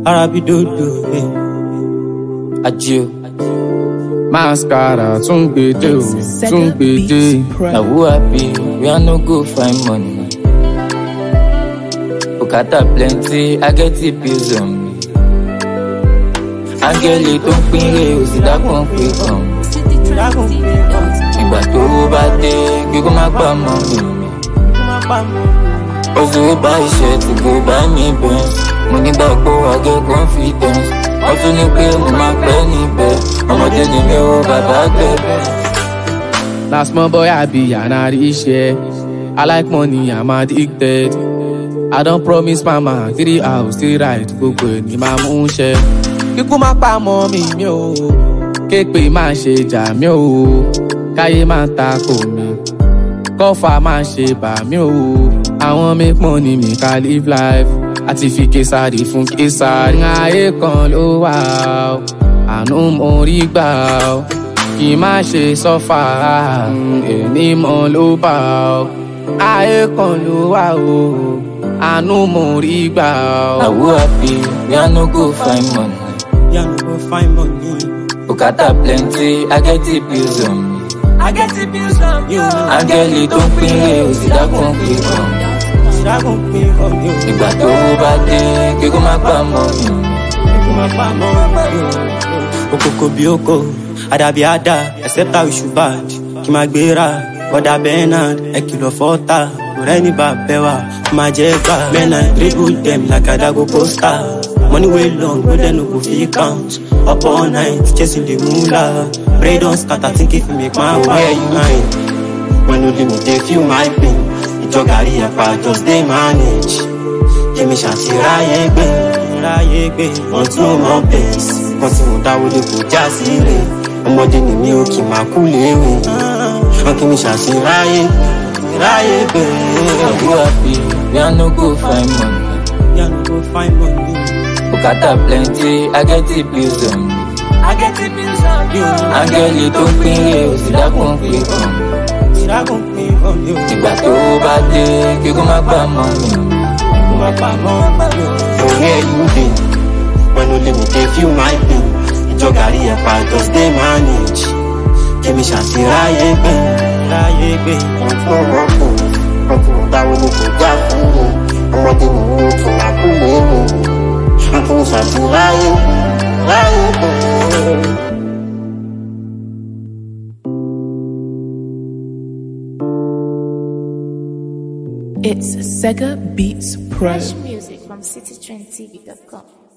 Arabidodo, Adio. Mascara, tungbede o, tungbede. Now who happy, we are no go find money. Bukata plenty, I get the bills on me. Angeli don't pay, o si da kon pe kan. Ìgbà tó bá dé, kí kó má pa mọ́ mi. Oṣù bá iṣẹ́ tí kò bá mi bẹ́ẹ̀. Mo nígbàgbọ́ I get confidence. Wọ́n tún ní pé mo máa pẹ́ níbẹ̀. Ọmọdé ni mi ò bàbá gbẹ̀bẹ̀. Last small boy I be an share. I like money, I'm addicted. I don't promise mama 3 hours, 3 ride, gbogbo ni máa mú ṣẹ. Kíkú má pa mọ́ mi ò, képe má ṣe jà mí ò, káyé má takò mi, kọ́fà má ṣe bà mí ò. Àwọn make money mi ká live life, àti fi Késàrì fún Késàrì. Ayé kan ló wà ó, àánú mo rí gbà ó, kí má ṣe sọ́fà, èmi mọ̀ ló bà ó. Ayé kan ló wà ó, àánú mo rí gbà ó. Now who happy, we are no go find money. We are no go find money. Bukata plenty, I get the bills on me. I get the bills on you. Angeli don't pay, o si da kon pe kan. Dragon pay on you. Ìgbà tó bá dé, kí kó má pa mọ́ mi. Okoko bi oko, adabi ada, except how you should bad. Kí má gbéra, bọ́dà Bernard, ẹ kìlọ̀ fọ́ta. Ọ̀rẹ́ ní bàbẹ́wà, má jẹ́ gbà. Men I dribble them like Adago poster. Money way long, but then no go fit count. Up all night, chasing the moolah. Brain don't scatter, think if you make my where you mine. When you limit, they feel my pain. Ìjọgàrí ẹ̀pà just dey manage. Èmi ṣàtìráyé gbé, wọ́n tún mọ́ bẹ́ẹ̀s. Wọ́n tí mo dáwọ́ lé kò já sí rẹ̀. Ọmọdé ni mi ò kì máa kú léwe. Wọ́n kí mi ṣàtìráyé gbé. Who happy, we are no go find money. We are no go find money. Bukata plenty, I get the bills on me. I get the bills on you. Angeli don't pay, o si da kon pe kan. Dragon pay on you. Ìgbà tó bá dé, kí kó má pa mọ́ mi. Where you been? When you limit, they feel my pain. Ìjọgàrí ẹ̀pà just dey manage. Èmi ṣàtìráyé gbé. Wọ́n tún mọ́ pò, wọ́n tún dáwọ́ ní kò já fún mi. Ọmọdé ni mi ò kì máa kú léwu. Wọ́n tún ṣàtìráyé gbé. It's Sega Beats Pro. Fresh music from citytrendtv.com.